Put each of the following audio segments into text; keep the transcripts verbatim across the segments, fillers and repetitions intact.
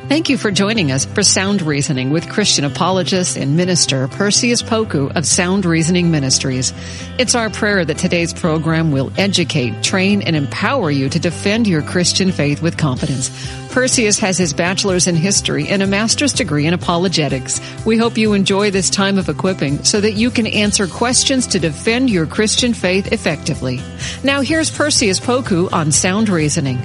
Thank you for joining us for Sound Reasoning with Christian apologist and minister Perseus Poku of Sound Reasoning Ministries. It's our prayer that today's program will educate, train, and empower you to defend your Christian faith with confidence. Perseus has his bachelor's in history and a master's degree in apologetics. We hope you enjoy this time of equipping so that you can answer questions to defend your Christian faith effectively. Now here's Perseus Poku on Sound Reasoning.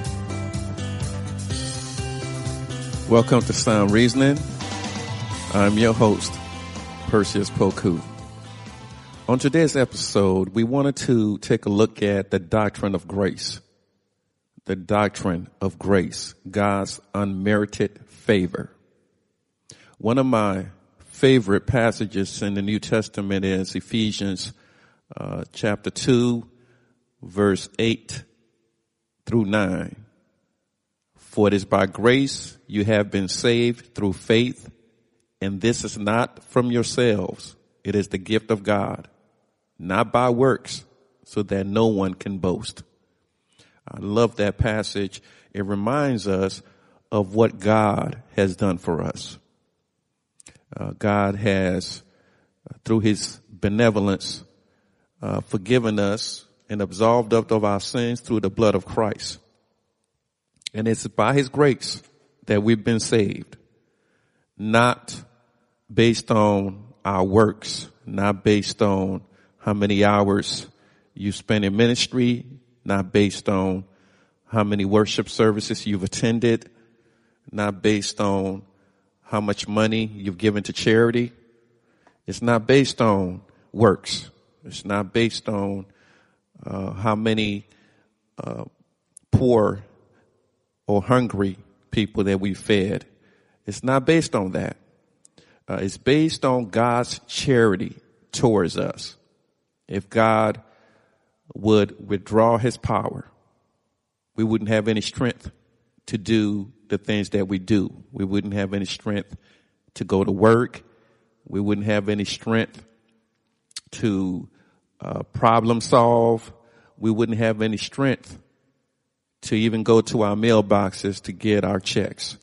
Welcome to Sound Reasoning. I'm your host, Perseus Poku. On today's episode, we wanted to take a look at the doctrine of grace. The doctrine of grace, God's unmerited favor. One of my favorite passages in the New Testament is Ephesians uh, chapter two, verse eight through nine. For it is by grace you have been saved through faith, and this is not from yourselves. It is the gift of God, not by works, so that no one can boast. I love that passage. It reminds us of what God has done for us. Uh, God has, uh, through his benevolence, uh, forgiven us and absolved us of our sins through the blood of Christ. And it's by his grace that we've been saved, not based on our works, not based on how many hours you spend in ministry, not based on how many worship services you've attended, not based on how much money you've given to charity. It's not based on works. It's not based on uh, how many uh, poor or hungry people that we fed. It's not based on that. Uh, it's based on God's charity towards us. If God would withdraw his power, we wouldn't have any strength to do the things that we do. We wouldn't have any strength to go to work. We wouldn't have any strength to uh, problem solve. We wouldn't have any strength to even go to our mailboxes to get our checks.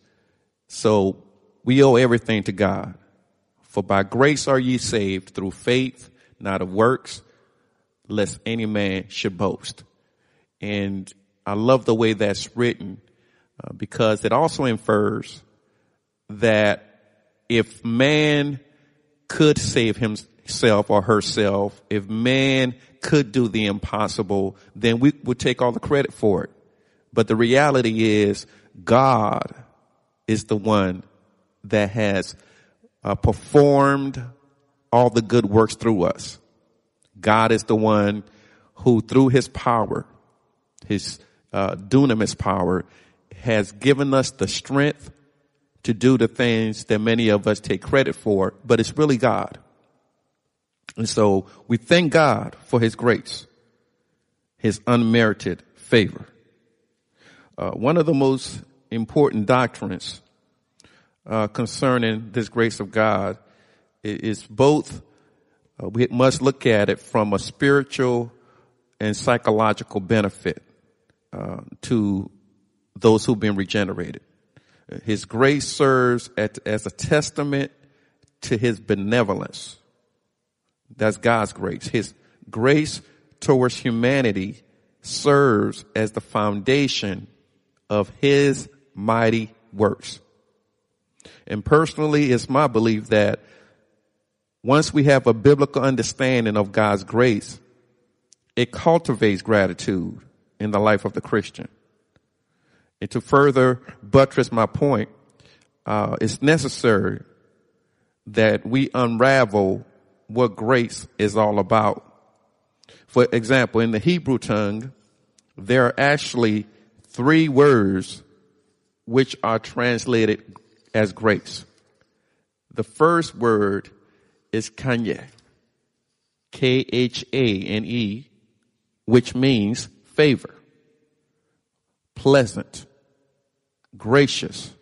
So we owe everything to God. For by grace are ye saved through faith, not of works, lest any man should boast. And I love the way that's written uh, because it also infers that if man could save himself or herself, if man could do the impossible, then we would take all the credit for it. But the reality is God is the one that has uh, performed all the good works through us. God is the one who, through his power, his uh, dunamis power, has given us the strength to do the things that many of us take credit for, but it's really God. And so we thank God for his grace, his unmerited favor. Uh, one of the most important doctrines uh, concerning this grace of God is, is both, uh, we must look at it from a spiritual and psychological benefit uh, to those who've been regenerated. His grace serves at, as a testament to his benevolence. That's God's grace. His grace towards humanity serves as the foundation of his mighty works. And personally, it's my belief that once we have a biblical understanding of God's grace, it cultivates gratitude in the life of the Christian. And to further buttress my point, uh, it's necessary that we unravel what grace is all about. For example, in the Hebrew tongue, there are actually three words which are translated as grace. The first word is kanye, K H A N E, which means favor, pleasant, gracious,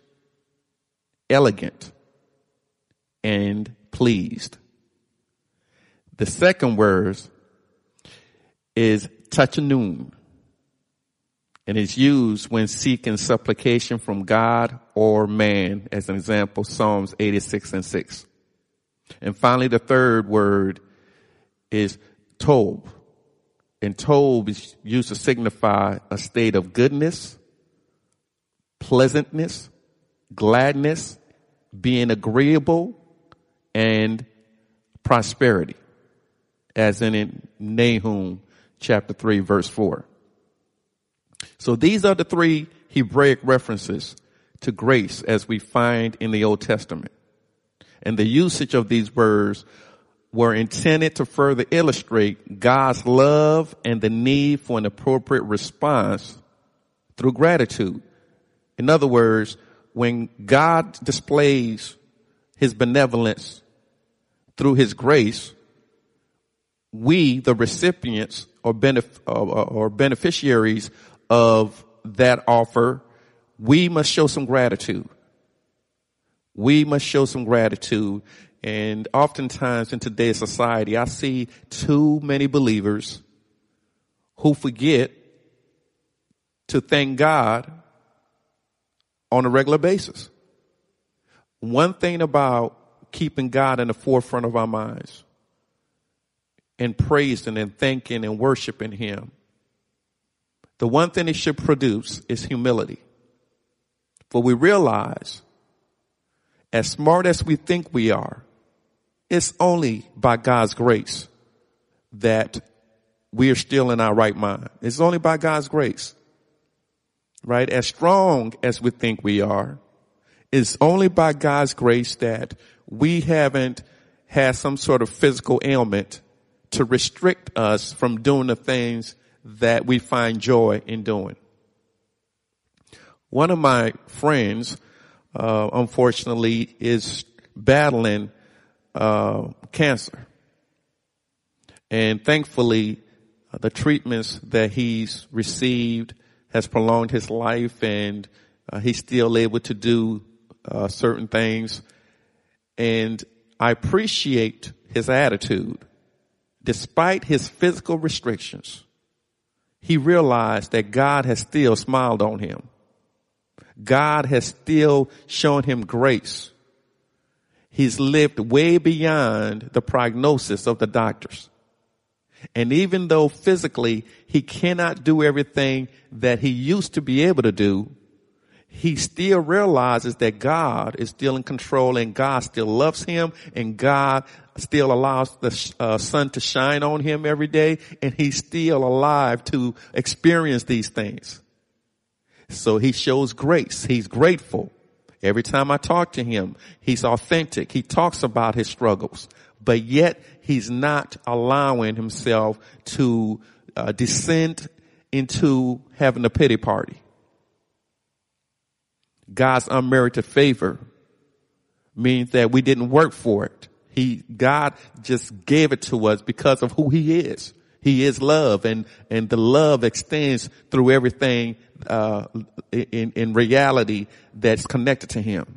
elegant, and pleased. The second word is tachanun, and is used when seeking supplication from God or man. As an example, Psalms eighty-six and six. And finally, the third word is tob. And tob is used to signify a state of goodness, pleasantness, gladness, being agreeable, and prosperity, as in, in Nahum chapter three, verse four. So these are the three Hebraic references to grace as we find in the Old Testament. And the usage of these words were intended to further illustrate God's love and the need for an appropriate response through gratitude. In other words, when God displays his benevolence through his grace, we, the recipients or, benef- or, or beneficiaries of that offer, we must show some gratitude. We must show some gratitude. And oftentimes in today's society, I see too many believers who forget to thank God on a regular basis. One thing about keeping God in the forefront of our minds and praising and thanking and worshiping him, the one thing it should produce is humility. For we realize, as smart as we think we are, it's only by God's grace that we are still in our right mind. It's only by God's grace, right? As strong as we think we are, it's only by God's grace that we haven't had some sort of physical ailment to restrict us from doing the things that we find joy in doing. One of my friends, uh, unfortunately, is battling uh, cancer. And thankfully, uh, the treatments that he's received has prolonged his life, and uh, he's still able to do uh, certain things. And I appreciate his attitude. Despite his physical restrictions, he realized that God has still smiled on him. God has still shown him grace. He's lived way beyond the prognosis of the doctors. And even though physically he cannot do everything that he used to be able to do, he still realizes that God is still in control, and God still loves him, and God still allows the uh, sun to shine on him every day, and he's still alive to experience these things. So he shows grace. He's grateful. Every time I talk to him, he's authentic. He talks about his struggles, but yet he's not allowing himself to uh, descend into having a pity party. God's unmerited favor means that we didn't work for it. He, God just gave it to us because of who he is. He is love, and, and the love extends through everything, uh, in, in reality that's connected to him.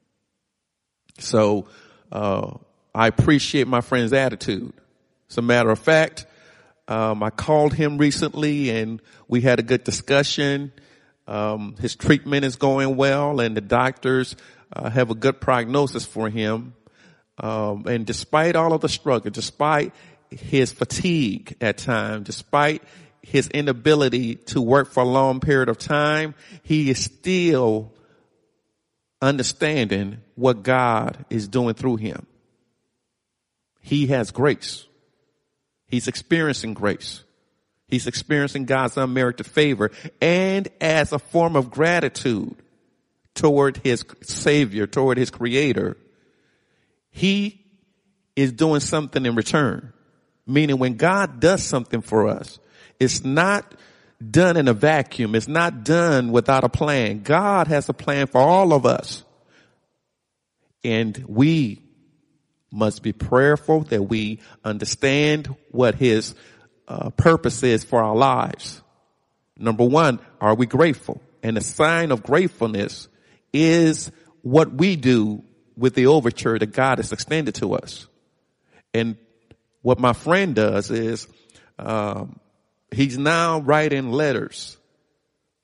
So, uh, I appreciate my friend's attitude. As a matter of fact, um, I called him recently and we had a good discussion. Um, his treatment is going well, and the doctors, uh, have a good prognosis for him. Um, and despite all of the struggle, despite his fatigue at times, despite his inability to work for a long period of time, he is still understanding what God is doing through him. He has grace. He's experiencing grace. He's experiencing God's unmerited favor, and as a form of gratitude toward his Savior, toward his Creator, he is doing something in return. Meaning when God does something for us, it's not done in a vacuum. It's not done without a plan. God has a plan for all of us. And we must be prayerful that we understand what his uh, purpose is for our lives. Number one, are we grateful? And a sign of gratefulness is what we do with the overture that God has extended to us. And what my friend does is, um, he's now writing letters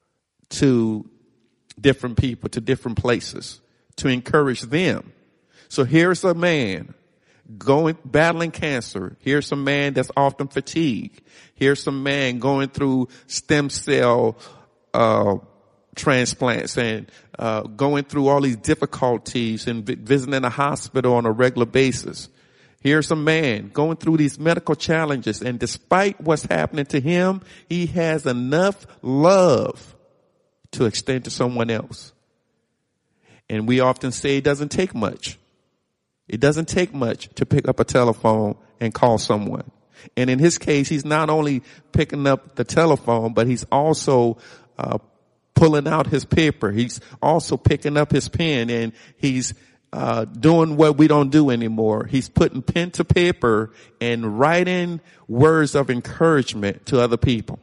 to different people, to different places, to encourage them. So here's a man going, battling cancer. Here's a man that's often fatigued. Here's a man going through stem cell, uh, transplants and, uh, going through all these difficulties and vi- visiting a hospital on a regular basis. Here's a man going through these medical challenges, and despite what's happening to him, he has enough love to extend to someone else. And we often say it doesn't take much. It doesn't take much to pick up a telephone and call someone. And in his case, he's not only picking up the telephone, but he's also uh pulling out his paper. He's also picking up his pen, and he's uh doing what we don't do anymore. He's putting pen to paper and writing words of encouragement to other people.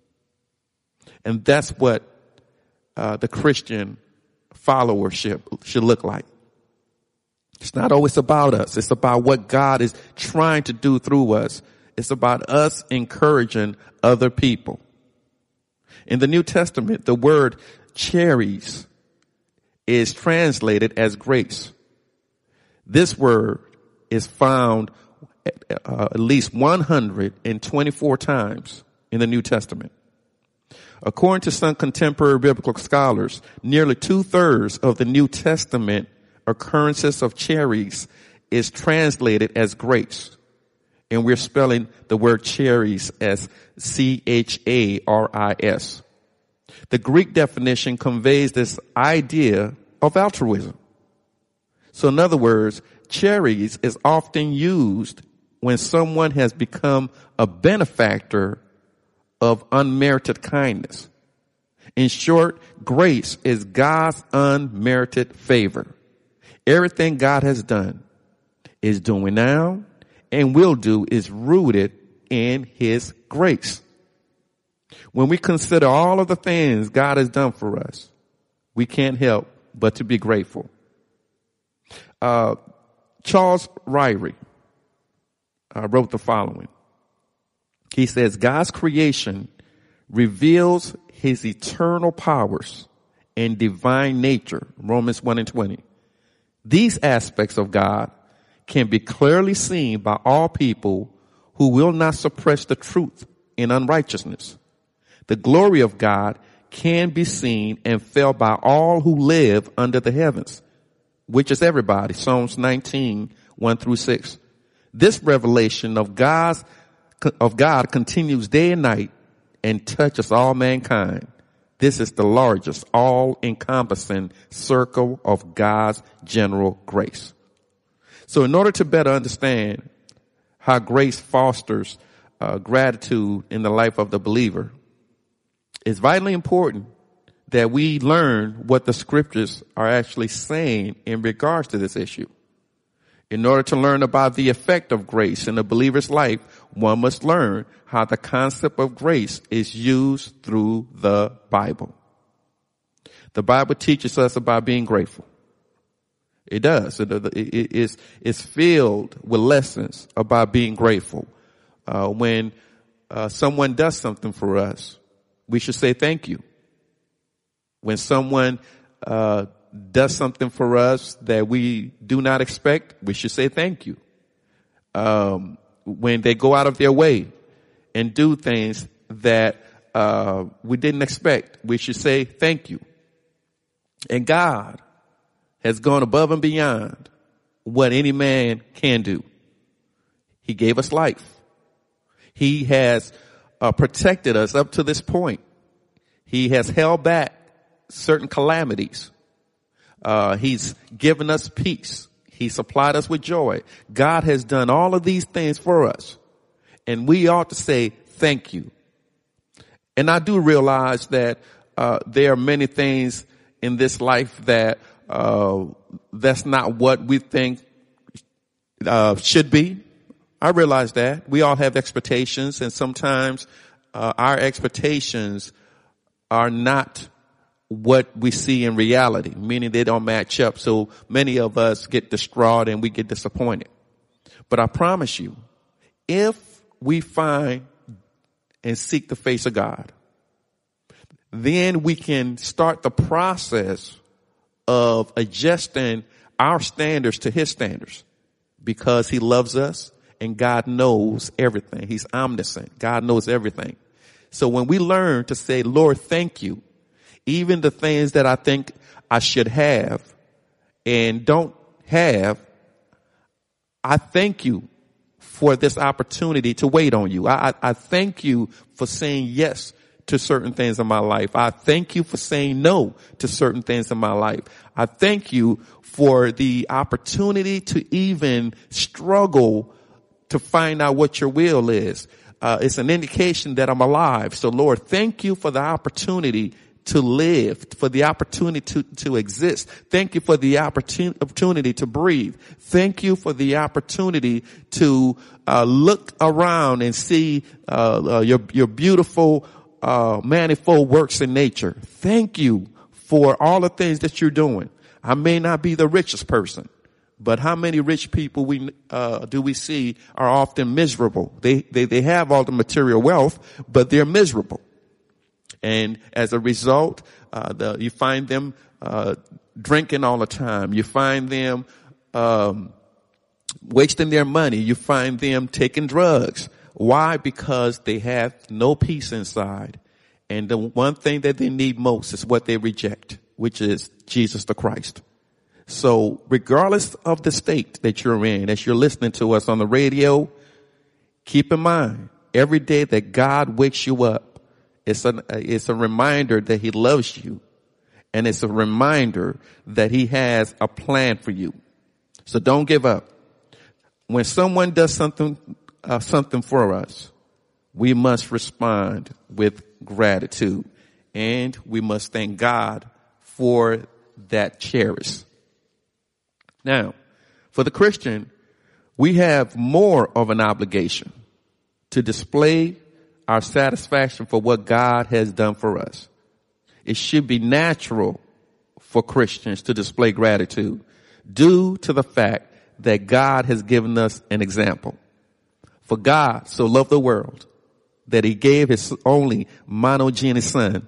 And that's what uh the Christian followership should look like. It's not always about us. It's about what God is trying to do through us. It's about us encouraging other people. In the New Testament, the word charis is translated as grace. This word is found uh, at least one hundred twenty-four times in the New Testament. According to some contemporary biblical scholars, nearly two-thirds of the New Testament occurrences of charis is translated as grace. And we're spelling the word charis as C H A R I S. The Greek definition conveys this idea of altruism. So in other words, charis is often used when someone has become a benefactor of unmerited kindness. In short, grace is God's unmerited favor. Everything God has done, is doing now, and will do is rooted in His grace. When we consider all of the things God has done for us, we can't help but to be grateful. Uh, Charles Ryrie uh, wrote the following. He says, God's creation reveals His eternal powers and divine nature, Romans one and twenty. These aspects of God can be clearly seen by all people who will not suppress the truth in unrighteousness. The glory of God can be seen and felt by all who live under the heavens, which is everybody. Psalms nineteen, one through six. This revelation of God's, of God continues day and night and touches all mankind. This is the largest, all-encompassing circle of God's general grace. So in order to better understand how grace fosters uh, gratitude in the life of the believer, it's vitally important that we learn what the scriptures are actually saying in regards to this issue. In order to learn about the effect of grace in a believer's life, one must learn how the concept of grace is used through the Bible. The Bible teaches us about being grateful. It does. It, it, it's, it's filled with lessons about being grateful. Uh, when uh, someone does something for us, we should say thank you. When someone uh does something for us that we do not expect, we should say thank you. Um, when they go out of their way and do things that uh we didn't expect, we should say thank you. And God has gone above and beyond what any man can do. He gave us life. He has uh, protected us up to this point. He has held back certain calamities. Uh, he's given us peace. He supplied us with joy. God has done all of these things for us. And we ought to say thank you. And I do realize that uh, there are many things in this life that uh, that's not what we think uh, should be. I realize that. We all have expectations, and sometimes uh, our expectations are not what we see in reality, meaning they don't match up. So many of us get distraught and we get disappointed. But I promise you, if we find and seek the face of God, then we can start the process of adjusting our standards to his standards, because he loves us and God knows everything. He's omniscient. God knows everything. So when we learn to say, Lord, thank you, even the things that I think I should have and don't have, I thank you for this opportunity to wait on you. I, I, I thank you for saying yes to certain things in my life. I thank you for saying no to certain things in my life. I thank you for the opportunity to even struggle to find out what your will is. Uh, it's an indication that I'm alive. So Lord, thank you for the opportunity to live, for the opportunity to, to exist. Thank you for the opportunity, opportunity to breathe. Thank you for the opportunity to uh, look around and see uh, uh, your, your beautiful uh, manifold works in nature. Thank you for all the things that you're doing. I may not be the richest person, but how many rich people we uh do we see are often miserable? They they they have all the material wealth, but they're miserable. And as a result, uh the you find them uh drinking all the time. You find them um wasting their money. You find them taking drugs. Why? Because they have no peace inside. And the one thing that they need most is what they reject, which is Jesus the Christ. So regardless of the state that you're in, as you're listening to us on the radio, keep in mind every day that God wakes you up, it's a, it's a reminder that he loves you. And it's a reminder that he has a plan for you. So don't give up. When someone does something, uh, something for us, we must respond with gratitude, and we must thank God for that cherish. Now, for the Christian, we have more of an obligation to display our satisfaction for what God has done for us. It should be natural for Christians to display gratitude due to the fact that God has given us an example. For God so loved the world that he gave his only monogenes son,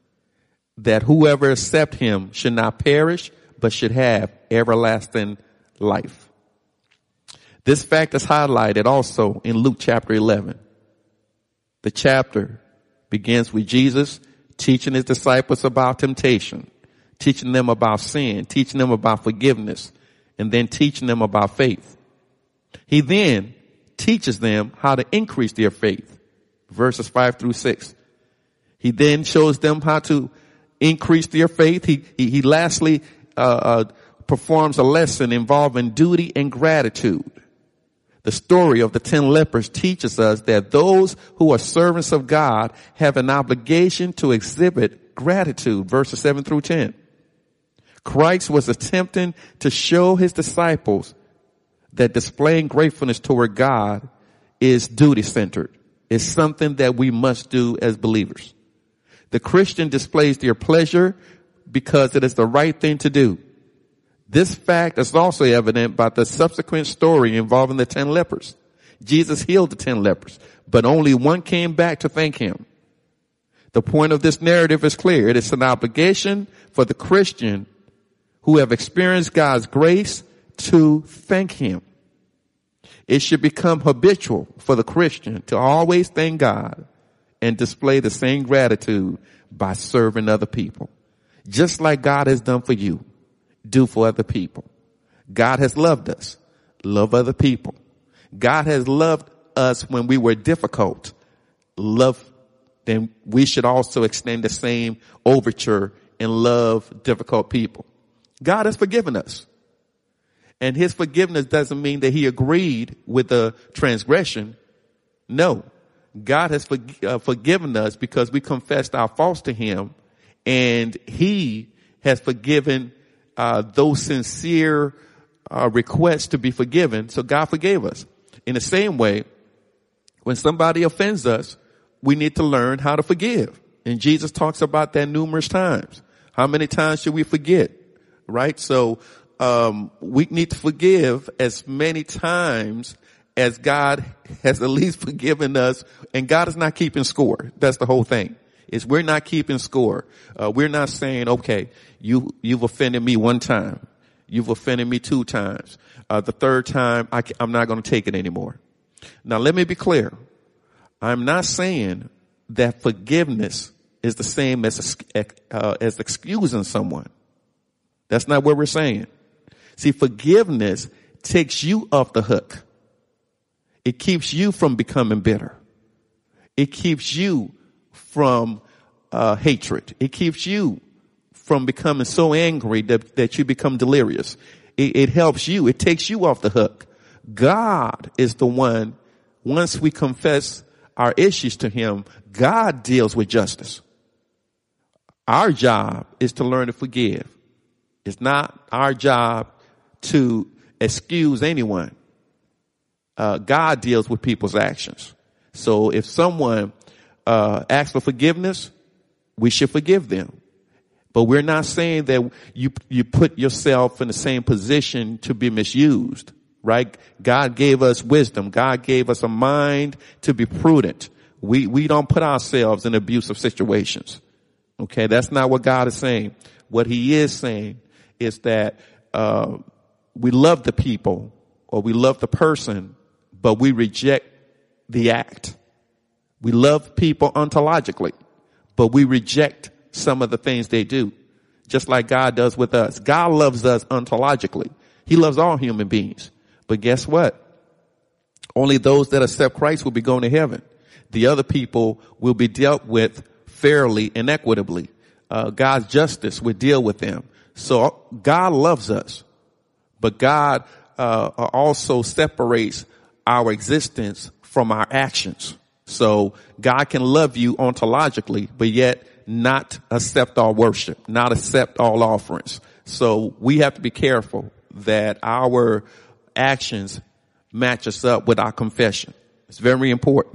that whoever accept him should not perish, but should have everlasting life. This fact is highlighted also in Luke chapter eleven. The chapter begins with Jesus teaching his disciples about temptation, teaching them about sin, teaching them about forgiveness, and then teaching them about faith. He then teaches them how to increase their faith, verses five through six. He then shows them how to increase their faith. He, he, he lastly uh, uh, performs a lesson involving duty and gratitude. The story of the ten lepers teaches us that those who are servants of God have an obligation to exhibit gratitude, verses seven through ten. Christ was attempting to show his disciples that displaying gratefulness toward God is duty-centered. It's something that we must do as believers. The Christian displays their pleasure because it is the right thing to do. This fact is also evident by the subsequent story involving the ten lepers. Jesus healed the ten lepers, but only one came back to thank him. The point of this narrative is clear. It is an obligation for the Christian who have experienced God's grace to thank him. It should become habitual for the Christian to always thank God and display the same gratitude by serving other people. Just like God has done for you, do for other people. God has loved us. Love other people. God has loved us when we were difficult. Love, then we should also extend the same overture and love difficult people. God has forgiven us. And his forgiveness doesn't mean that he agreed with the transgression. No. God has for, uh, forgiven us because we confessed our faults to him, and he has forgiven uh those sincere uh requests to be forgiven. So God forgave us. In the same way, when somebody offends us, we need to learn how to forgive. And Jesus talks about that numerous times. How many times should we forget? Right? So um we need to forgive as many times as God has at least forgiven us, and God is not keeping score. That's the whole thing. is we're not keeping score. Uh, we're not saying, okay, you, you've offended me one time. You've offended me two times. Uh, the third time, I, I'm not going to take it anymore. Now, let me be clear. I'm not saying that forgiveness is the same as, uh, as excusing someone. That's not what we're saying. See, forgiveness takes you off the hook. It keeps you from becoming bitter. It keeps you from uh, hatred. It keeps you from becoming so angry that, that you become delirious. It, it helps you. It takes you off the hook. God is the one, once we confess our issues to him, God deals with justice. Our job is to learn to forgive. It's not our job to excuse anyone. Uh, God deals with people's actions. So if someone uh, asks for forgiveness, we should forgive them. But we're not saying that you you put yourself in the same position to be misused, right? God gave us wisdom. God gave us a mind to be prudent. We we don't put ourselves in abusive situations. Okay, that's not what God is saying. What he is saying is that uh we love the people or we love the person, but we reject the act. We love people ontologically, but we reject some of the things they do, just like God does with us. God loves us ontologically. He loves all human beings. But guess what? Only those that accept Christ will be going to heaven. The other people will be dealt with fairly and equitably. Uh, God's justice will deal with them. So God loves us, but God uh, also separates our existence from our actions. So God can love you ontologically, but yet not accept all worship, not accept all offerings. So we have to be careful that our actions match us up with our confession. It's very important.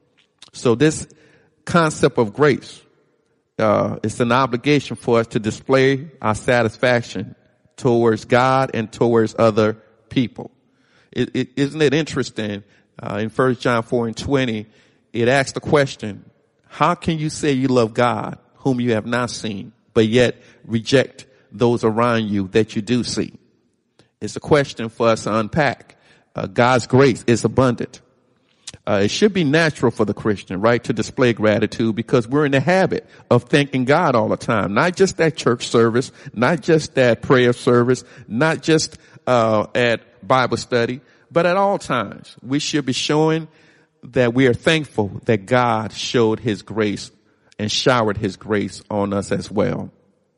So this concept of grace, uh, it's an obligation for us to display our satisfaction towards God and towards other people. It, it, isn't it interesting? Uh, in First John four and twenty, it asks the question, how can you say you love God whom you have not seen, but yet reject those around you that you do see? It's a question for us to unpack. Uh, God's grace is abundant. Uh, it should be natural for the Christian, right, to display gratitude because we're in the habit of thanking God all the time. Not just at church service, not just at prayer service, not just uh at Bible study, but at all times. We should be showing that we are thankful that God showed his grace and showered his grace on us as well.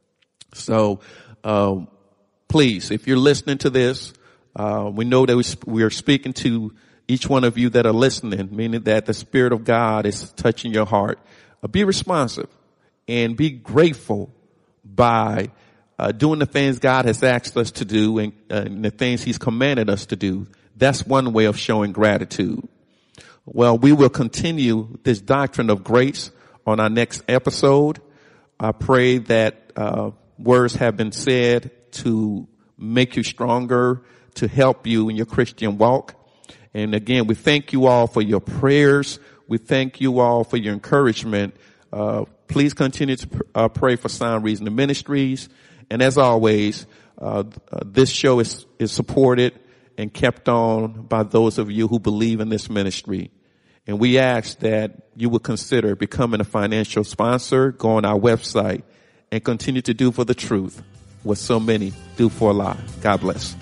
So, uh, please, if you're listening to this, uh, we know that we, sp- we are speaking to each one of you that are listening, meaning that the Spirit of God is touching your heart. Uh, be responsive and be grateful by uh, doing the things God has asked us to do and, uh, and the things he's commanded us to do. That's one way of showing gratitude. Well, we will continue this doctrine of grace on our next episode. I pray that uh words have been said to make you stronger, to help you in your Christian walk. And again, we thank you all for your prayers. We thank you all for your encouragement. Uh please continue to pr- uh, pray for Sound Reasoning Ministries. And as always, uh, uh this show is is supported and kept on by those of you who believe in this ministry. And we ask that you would consider becoming a financial sponsor, go on our website, and continue to do for the truth what so many do for a lie. God bless.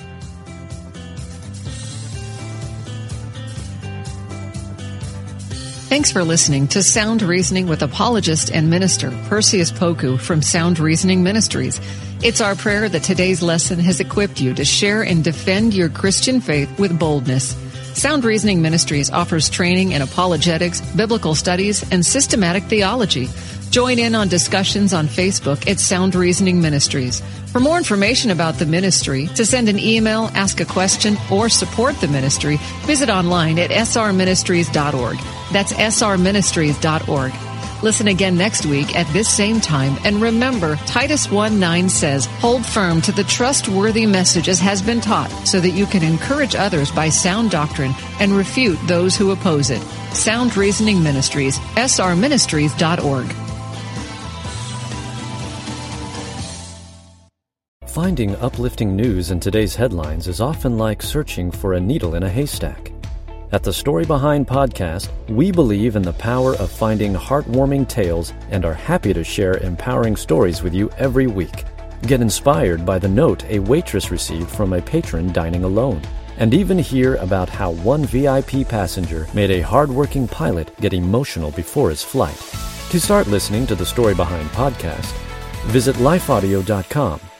Thanks for listening to Sound Reasoning with apologist and minister Perseus Poku from Sound Reasoning Ministries. It's our prayer that today's lesson has equipped you to share and defend your Christian faith with boldness. Sound Reasoning Ministries offers training in apologetics, biblical studies, and systematic theology. Join in on discussions on Facebook at Sound Reasoning Ministries. For more information about the ministry, to send an email, ask a question, or support the ministry, visit online at s r ministries dot org. That's s r ministries dot org. Listen again next week at this same time, and remember, Titus one nine says, hold firm to the trustworthy message as has been taught, so that you can encourage others by sound doctrine and refute those who oppose it. Sound Reasoning Ministries, s r ministries dot org. Finding uplifting news in today's headlines is often like searching for a needle in a haystack. At the Story Behind podcast, we believe in the power of finding heartwarming tales and are happy to share empowering stories with you every week. Get inspired by the note a waitress received from a patron dining alone, and even hear about how one V I P passenger made a hardworking pilot get emotional before his flight. To start listening to the Story Behind podcast, visit life audio dot com